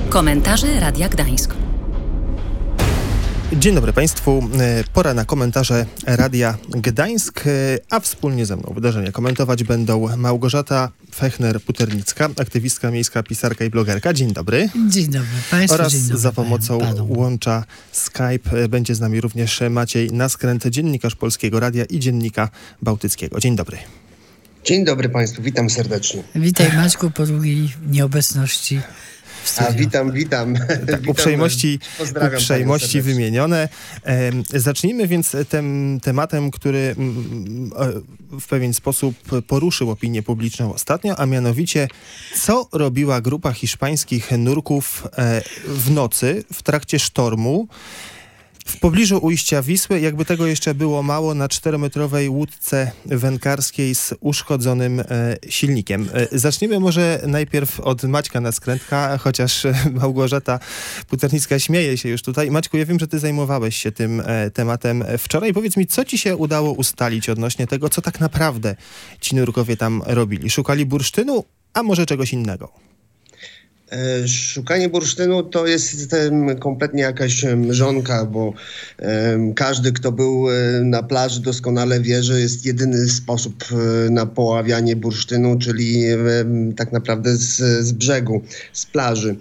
Komentarze Radia Gdańsk. Dzień dobry Państwu. Pora na komentarze Radia Gdańsk, a wspólnie ze mną wydarzenia komentować będą Małgorzata Fechner-Puternicka, aktywistka miejska, pisarka i blogerka. Dzień dobry. Dzień dobry Państwu. Oraz dzień dobry za pomocą panu. łącza Skype będzie z nami również Maciej Naskręt, dziennikarz Polskiego Radia i Dziennika Bałtyckiego. Dzień dobry. Dzień dobry Państwu, witam serdecznie. Witaj Maćku po długiej nieobecności w studiu. Witam. Uprzejmości wymienione. Zacznijmy więc tym tematem, który w pewien sposób poruszył opinię publiczną ostatnio, a mianowicie co robiła grupa hiszpańskich nurków w nocy w trakcie sztormu w pobliżu ujścia Wisły. Jakby tego jeszcze było mało, na 4-metrowej łódce wędkarskiej z uszkodzonym silnikiem. Zaczniemy może najpierw od Maćka Naskrętka, chociaż Małgorzata Puternicka śmieje się już tutaj. Maćku, ja wiem, że ty zajmowałeś się tym tematem wczoraj. Powiedz mi, co ci się udało ustalić odnośnie tego, co tak naprawdę ci nurkowie tam robili? Szukali bursztynu, a może czegoś innego? Szukanie bursztynu to jest kompletnie jakaś mrzonka, bo każdy, kto był na plaży, doskonale wie, że jest jedyny sposób na poławianie bursztynu, czyli tak naprawdę z brzegu, z plaży.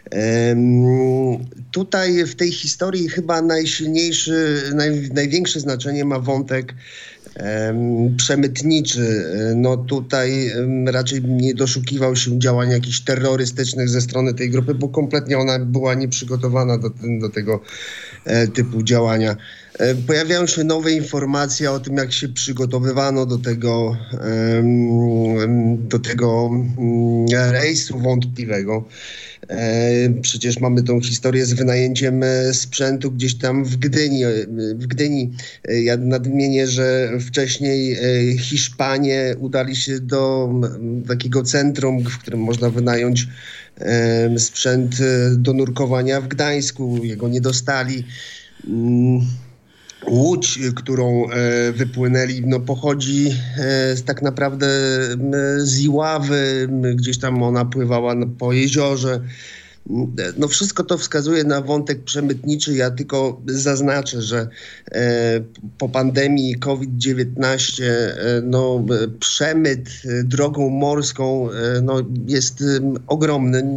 Tutaj w tej historii chyba największe znaczenie ma wątek przemytniczy. No tutaj raczej nie doszukiwał się działań jakichś terrorystycznych ze strony tej grupy, bo kompletnie ona była nieprzygotowana do tego typu działania. Pojawiają się nowe informacje o tym, jak się przygotowywano do tego rejsu wątpliwego. Przecież mamy tą historię z wynajęciem sprzętu gdzieś tam w Gdyni. Ja nadmienię, że wcześniej Hiszpanie udali się do takiego centrum, w którym można wynająć sprzęt do nurkowania w Gdańsku. Jego nie dostali. Łódź, którą wypłynęli, pochodzi tak naprawdę z Iławy. Gdzieś tam ona pływała po jeziorze. Wszystko to wskazuje na wątek przemytniczy. Ja tylko zaznaczę, że po pandemii COVID-19 przemyt drogą morską jest ogromny.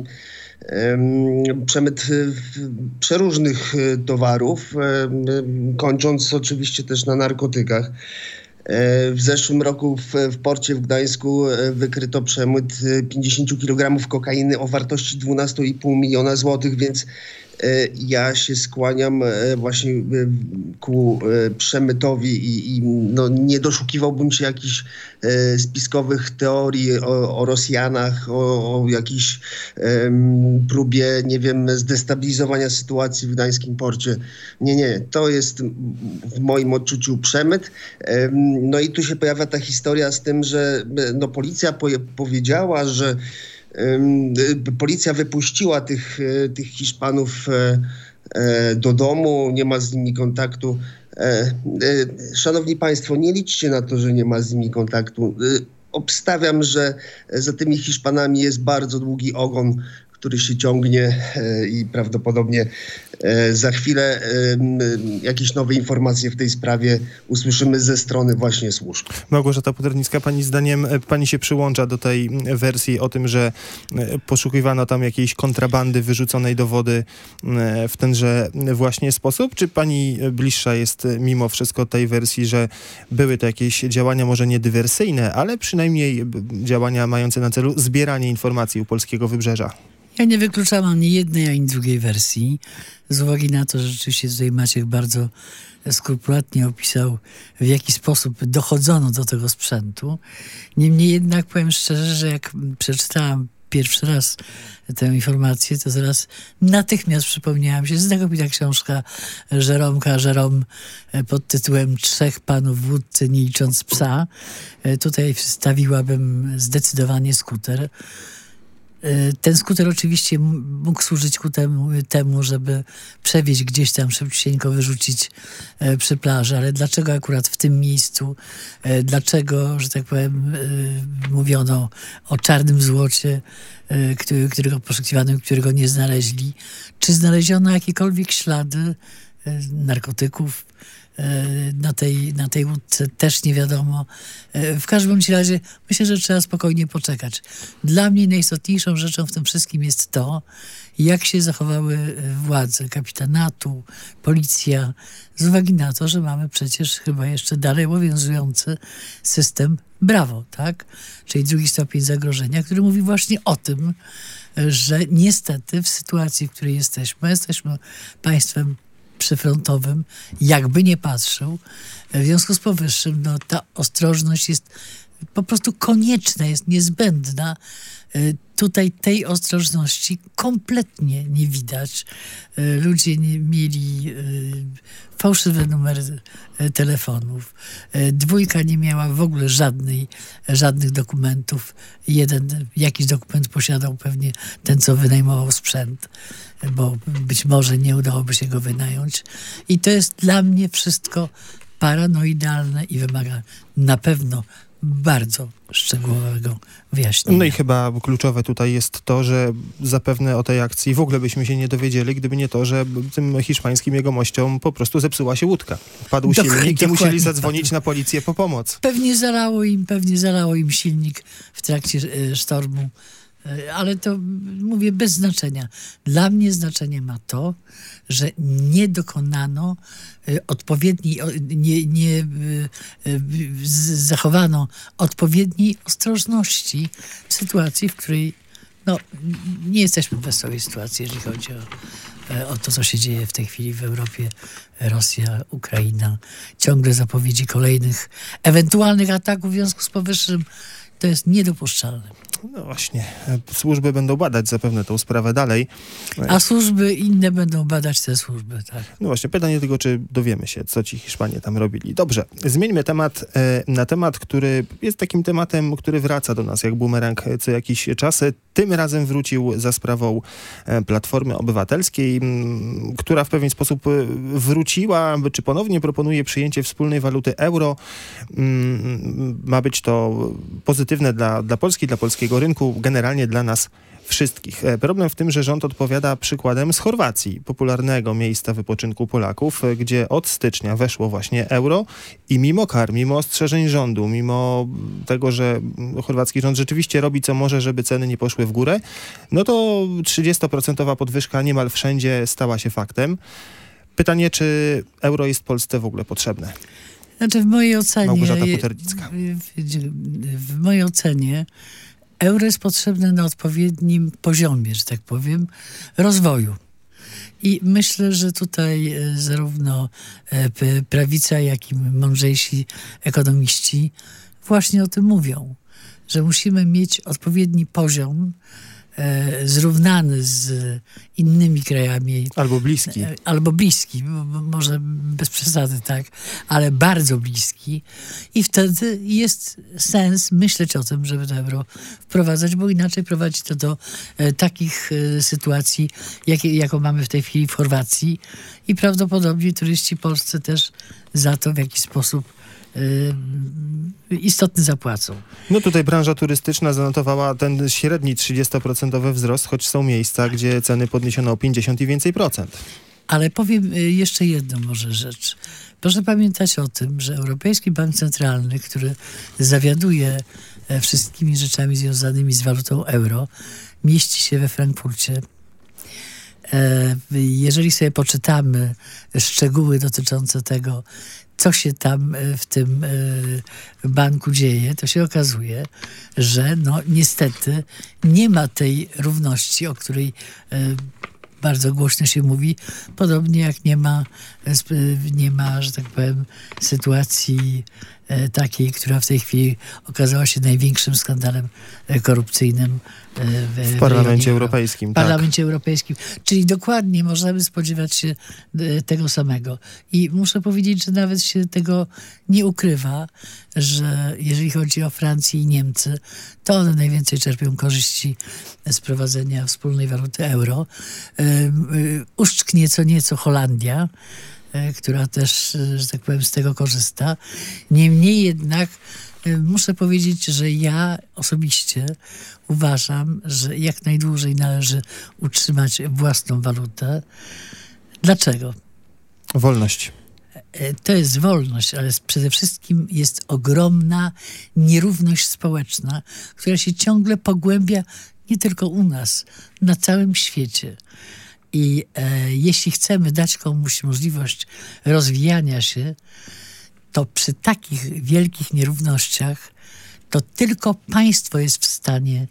Przemyt przeróżnych towarów, kończąc oczywiście też na narkotykach. W zeszłym roku w porcie w Gdańsku wykryto przemyt 50 kg kokainy o wartości 12,5 miliona złotych, więc ja się skłaniam właśnie ku przemytowi i nie doszukiwałbym się jakichś spiskowych teorii o Rosjanach, o jakiejś próbie, zdestabilizowania sytuacji w gdańskim porcie. Nie. To jest w moim odczuciu przemyt. No i tu się pojawia ta historia z tym, że policja powiedziała, że policja wypuściła tych Hiszpanów do domu, nie ma z nimi kontaktu. Szanowni Państwo, nie liczcie na to, że nie ma z nimi kontaktu. Obstawiam, że za tymi Hiszpanami jest bardzo długi ogon, który się ciągnie i prawdopodobnie za chwilę jakieś nowe informacje w tej sprawie usłyszymy ze strony właśnie służb. Małgorzata Puternicka, pani zdaniem, pani się przyłącza do tej wersji o tym, że poszukiwano tam jakiejś kontrabandy wyrzuconej do wody w tenże właśnie sposób? Czy pani bliższa jest mimo wszystko tej wersji, że były to jakieś działania może nie dywersyjne, ale przynajmniej działania mające na celu zbieranie informacji u polskiego wybrzeża? Ja nie wykluczam ani jednej, ani drugiej wersji. Z uwagi na to, że rzeczywiście tutaj Maciek bardzo skrupulatnie opisał, w jaki sposób dochodzono do tego sprzętu. Niemniej jednak powiem szczerze, że jak przeczytałam pierwszy raz tę informację, to zaraz natychmiast przypomniałam się znakomita książka Jérôme pod tytułem 3 panów w łódce, nie licząc psa. Tutaj wstawiłabym zdecydowanie skuter. Ten skuter oczywiście mógł służyć ku temu, żeby przewieźć gdzieś tam, szybciusieńko wyrzucić przy plaży, ale dlaczego akurat w tym miejscu? Dlaczego, że tak powiem, mówiono o czarnym złocie, którego poszukiwano, którego nie znaleźli? Czy znaleziono jakiekolwiek ślady narkotyków na tej łódce? Też nie wiadomo. W każdym razie myślę, że trzeba spokojnie poczekać. Dla mnie najistotniejszą rzeczą w tym wszystkim jest to, jak się zachowały władze kapitanatu, policja, z uwagi na to, że mamy przecież chyba jeszcze dalej obowiązujący system Brawo, tak? Czyli drugi stopień zagrożenia, który mówi właśnie o tym, że niestety w sytuacji, w której jesteśmy państwem przyfrontowym, jakby nie patrzył. W związku z powyższym ta ostrożność jest po prostu konieczna, jest niezbędna. Tutaj tej ostrożności kompletnie nie widać. Ludzie mieli fałszywe numery telefonów. Dwójka nie miała w ogóle żadnych dokumentów. Jakiś dokument posiadał pewnie ten, co wynajmował sprzęt, bo być może nie udałoby się go wynająć. I to jest dla mnie wszystko paranoidalne i wymaga na pewno bardzo szczegółowego wyjaśnienia. No i chyba kluczowe tutaj jest to, że zapewne o tej akcji w ogóle byśmy się nie dowiedzieli, gdyby nie to, że tym hiszpańskim jegomościom po prostu zepsuła się łódka. Padł silnik i musieli zadzwonić na policję po pomoc. Pewnie zalało im silnik w trakcie sztormu. Ale to mówię bez znaczenia. Dla mnie znaczenie ma to, że nie dokonano zachowano odpowiedniej ostrożności w sytuacji, w której nie jesteśmy w wesołej sytuacji, jeżeli chodzi o to, co się dzieje w tej chwili w Europie. Rosja, Ukraina, ciągle zapowiedzi kolejnych ewentualnych ataków w związku z powyższym. To jest niedopuszczalne. No właśnie, służby będą badać zapewne tą sprawę dalej. A służby inne będą badać te służby, tak. No właśnie, pytanie tylko, czy dowiemy się, co ci Hiszpanie tam robili. Dobrze, zmieńmy temat na temat, który jest takim tematem, który wraca do nas jak bumerang co jakiś czas. Tym razem wrócił za sprawą Platformy Obywatelskiej, która w pewien sposób wróciła, czy ponownie proponuje przyjęcie wspólnej waluty euro. Ma być to pozytywne dla Polski, dla polskiego rynku, generalnie dla nas wszystkich. Problem w tym, że rząd odpowiada przykładem z Chorwacji, popularnego miejsca wypoczynku Polaków, gdzie od stycznia weszło właśnie euro i mimo kar, mimo ostrzeżeń rządu, mimo tego, że chorwacki rząd rzeczywiście robi co może, żeby ceny nie poszły w górę, no to 30% podwyżka niemal wszędzie stała się faktem. Pytanie, czy euro jest Polsce w ogóle potrzebne? Znaczy w mojej ocenie... Małgorzata Kuternicka. W mojej ocenie euro jest potrzebne na odpowiednim poziomie, że tak powiem, rozwoju. I myślę, że tutaj zarówno prawica, jak i mądrzejsi ekonomiści właśnie o tym mówią, że musimy mieć odpowiedni poziom zrównany z innymi krajami. Albo bliski, może bez przesady, tak, ale bardzo bliski. I wtedy jest sens myśleć o tym, żeby to euro wprowadzać, bo inaczej prowadzi to do takich sytuacji, jaką mamy w tej chwili w Chorwacji. I prawdopodobnie turyści polscy też za to w jakiś sposób istotny zapłacą. No tutaj branża turystyczna zanotowała ten średni 30% wzrost, choć są miejsca, gdzie ceny podniesiono o 50 i więcej procent. Ale powiem jeszcze jedną może rzecz. Proszę pamiętać o tym, że Europejski Bank Centralny, który zawiaduje wszystkimi rzeczami związanymi z walutą euro, mieści się we Frankfurcie. Jeżeli sobie poczytamy szczegóły dotyczące tego, co się tam w tym banku dzieje, to się okazuje, że niestety nie ma tej równości, o której bardzo głośno się mówi, podobnie jak nie ma, że tak powiem, sytuacji takiej, która w tej chwili okazała się największym skandalem korupcyjnym w Parlamencie Europejskim. W Parlamencie Europejskim. Czyli dokładnie możemy spodziewać się tego samego. I muszę powiedzieć, że nawet się tego nie ukrywa, że jeżeli chodzi o Francję i Niemcy, to one najwięcej czerpią korzyści z prowadzenia wspólnej waluty euro. Uszczknie co nieco Holandia, która też, że tak powiem, z tego korzysta. Niemniej jednak muszę powiedzieć, że ja osobiście uważam, że jak najdłużej należy utrzymać własną walutę. Dlaczego? Wolność. To jest wolność, ale przede wszystkim jest ogromna nierówność społeczna, która się ciągle pogłębia nie tylko u nas, na całym świecie. I jeśli chcemy dać komuś możliwość rozwijania się, to przy takich wielkich nierównościach to tylko państwo jest w stanie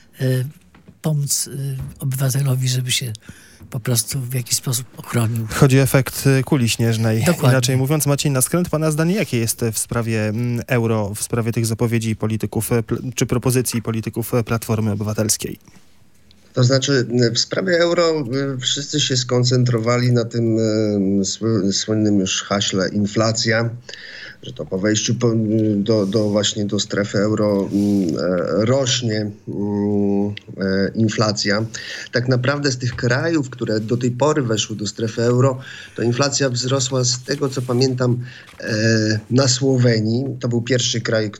pomóc obywatelowi, żeby się po prostu w jakiś sposób ochronił. Chodzi o efekt kuli śnieżnej. Dokładnie. Inaczej mówiąc, Maciej Naskręt, pana zdanie jakie jest w sprawie euro, w sprawie tych zapowiedzi polityków, czy propozycji polityków Platformy Obywatelskiej? To znaczy, w sprawie euro wszyscy się skoncentrowali na tym słynnym już haśle inflacja, że to po wejściu właśnie do strefy euro rośnie inflacja. Tak naprawdę z tych krajów, które do tej pory weszły do strefy euro, to inflacja wzrosła, z tego co pamiętam, na Słowenii. To był pierwszy kraj,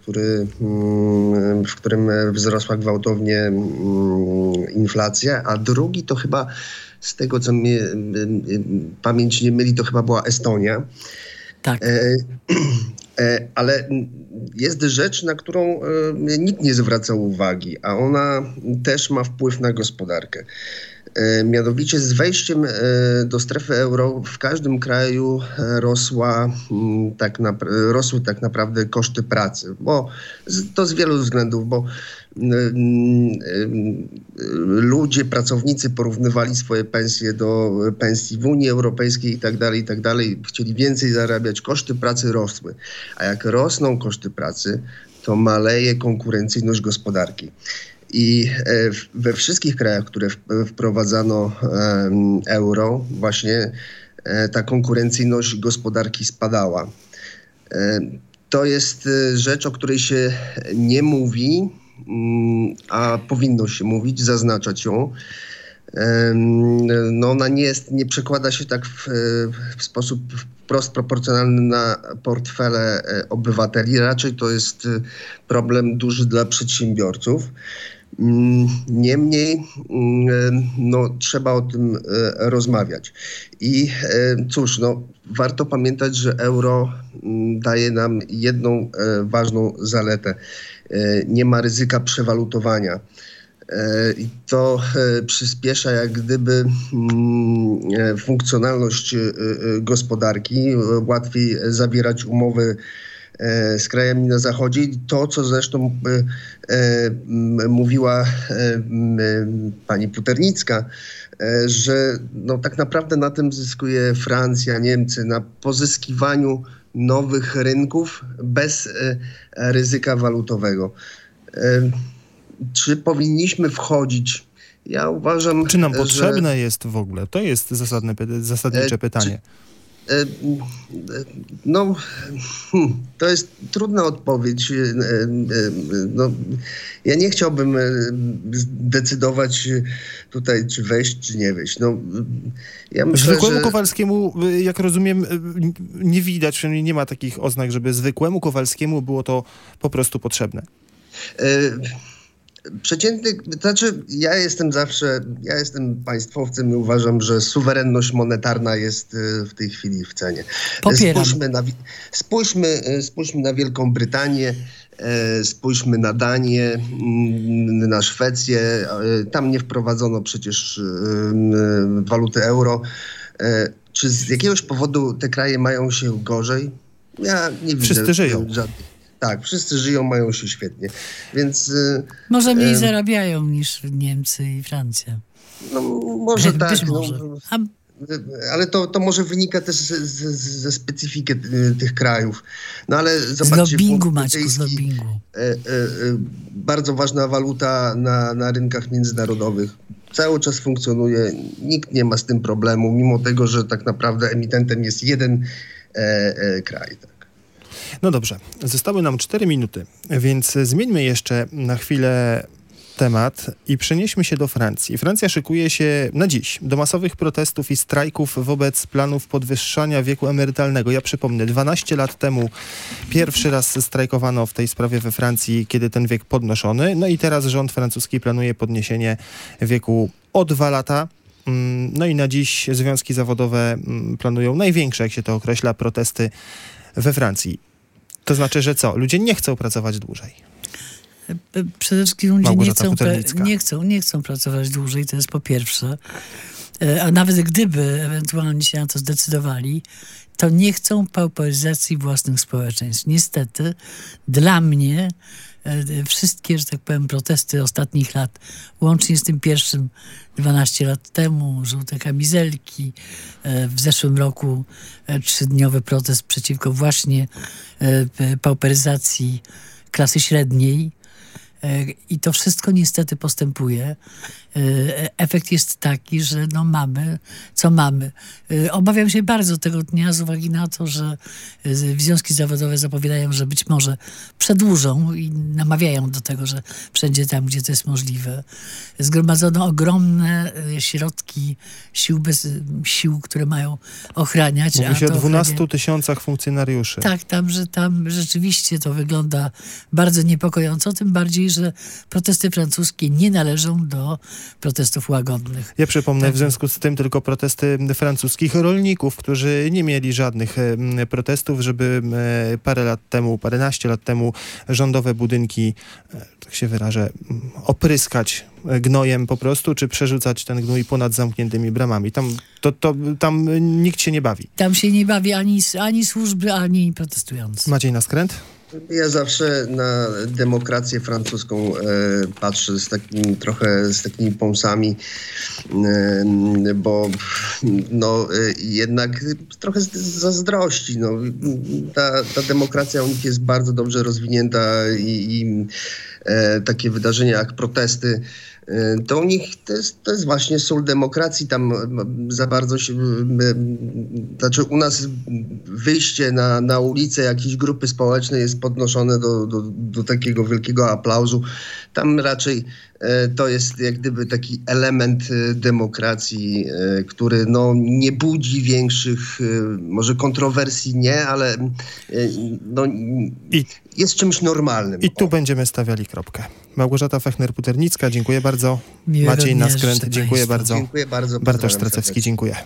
w którym wzrosła gwałtownie inflacja, a drugi to chyba, z tego co mnie pamięć nie myli, to chyba była Estonia. Tak. Ale jest rzecz, na którą nikt nie zwracał uwagi, a ona też ma wpływ na gospodarkę. Mianowicie z wejściem do strefy euro w każdym kraju rosły tak naprawdę koszty pracy, bo to z wielu względów, bo ludzie, pracownicy porównywali swoje pensje do pensji w Unii Europejskiej i tak dalej, chcieli więcej zarabiać, koszty pracy rosły. A jak rosną koszty pracy, to maleje konkurencyjność gospodarki. I we wszystkich krajach, które wprowadzano euro, właśnie ta konkurencyjność gospodarki spadała. To jest rzecz, o której się nie mówi, a powinno się mówić, zaznaczać ją. No ona nie przekłada się tak w sposób wprost proporcjonalny na portfele obywateli. Raczej to jest problem duży dla przedsiębiorców. Niemniej trzeba o tym rozmawiać. I cóż, warto pamiętać, że euro daje nam jedną ważną zaletę. Nie ma ryzyka przewalutowania. I to przyspiesza jak gdyby funkcjonalność gospodarki. Łatwiej zawierać umowy z krajami na zachodzie. To, co zresztą mówiła pani Puternicka, że tak naprawdę na tym zyskuje Francja, Niemcy, na pozyskiwaniu nowych rynków bez ryzyka walutowego. Czy powinniśmy wchodzić? Ja uważam, czy nam potrzebne jest w ogóle? To jest zasadnicze pytanie. To jest trudna odpowiedź. Ja nie chciałbym decydować tutaj, czy wejść, czy nie wejść. Ja myślę, zwykłemu Kowalskiemu, jak rozumiem, nie widać, przynajmniej nie ma takich oznak, żeby zwykłemu Kowalskiemu było to po prostu potrzebne. Przeciętny, ja jestem państwowcem i uważam, że suwerenność monetarna jest w tej chwili w cenie. Popieram. Spójrzmy na Wielką Brytanię, spójrzmy na Danię, na Szwecję. Tam nie wprowadzono przecież waluty euro. Czy z jakiegoś powodu te kraje mają się gorzej? Ja nie widzę. Wszyscy żyją. Tak, wszyscy żyją, mają się świetnie. Więc może mniej zarabiają niż Niemcy i Francja. Może tak. Być może. Ale to może wynika też ze specyfiki tych krajów. No ale zobaczcie, z lobbingu, Maćku, z lobbingu. Bardzo ważna waluta na rynkach międzynarodowych. Cały czas funkcjonuje, nikt nie ma z tym problemu, mimo tego, że tak naprawdę emitentem jest jeden kraj. Tak. No dobrze, zostały nam 4 minuty, więc zmieńmy jeszcze na chwilę temat i przenieśmy się do Francji. Francja szykuje się na dziś do masowych protestów i strajków wobec planów podwyższania wieku emerytalnego. Ja przypomnę, 12 lat temu pierwszy raz strajkowano w tej sprawie we Francji, kiedy ten wiek podnoszony. No i teraz rząd francuski planuje podniesienie wieku o 2 lata. No i na dziś związki zawodowe planują największe, jak się to określa, protesty we Francji. To znaczy, że co? Ludzie nie chcą pracować dłużej. Przede wszystkim ludzie nie chcą pracować dłużej, to jest po pierwsze. A nawet gdyby ewentualnie się na to zdecydowali, to nie chcą pauperyzacji własnych społeczeństw. Niestety, dla mnie wszystkie, że tak powiem, protesty ostatnich lat, łącznie z tym pierwszym 12 lat temu, żółte kamizelki, w zeszłym roku 3-dniowy protest przeciwko właśnie pauperyzacji klasy średniej, i to wszystko niestety postępuje. Efekt jest taki, że mamy, co mamy. Obawiam się bardzo tego dnia z uwagi na to, że związki zawodowe zapowiadają, że być może przedłużą i namawiają do tego, że wszędzie tam, gdzie to jest możliwe. Zgromadzono ogromne środki sił, które mają ochraniać. Mówi się o 12 000 funkcjonariuszy. Tak, tam rzeczywiście to wygląda bardzo niepokojąco, tym bardziej, że protesty francuskie nie należą do protestów łagodnych. Ja przypomnę w związku z tym tylko protesty francuskich rolników, którzy nie mieli żadnych protestów, żeby paręnaście lat temu rządowe budynki, tak się wyrażę, opryskać gnojem po prostu, czy przerzucać ten gnój ponad zamkniętymi bramami. Tam nikt się nie bawi. Tam się nie bawi ani służby, ani protestujący. Maciej na skręt? Ja zawsze na demokrację francuską patrzę z takimi pomsami, bo jednak trochę z zazdrości. Ta demokracja u nich jest bardzo dobrze rozwinięta i takie wydarzenia jak protesty, to u nich to jest właśnie sól demokracji. Tam za bardzo się... Znaczy u nas wyjście na ulicę jakiejś grupy społecznej jest podnoszone do takiego wielkiego aplauzu. Tam raczej to jest jak gdyby taki element demokracji, który nie budzi większych, może kontrowersji nie, ale jest czymś normalnym. I tu będziemy stawiali kropkę. Małgorzata Fechner-Puternicka, dziękuję bardzo. Maciej na skręt, dziękuję bardzo. Dziękuję bardzo. Bartosz Stracewski, dziękuję.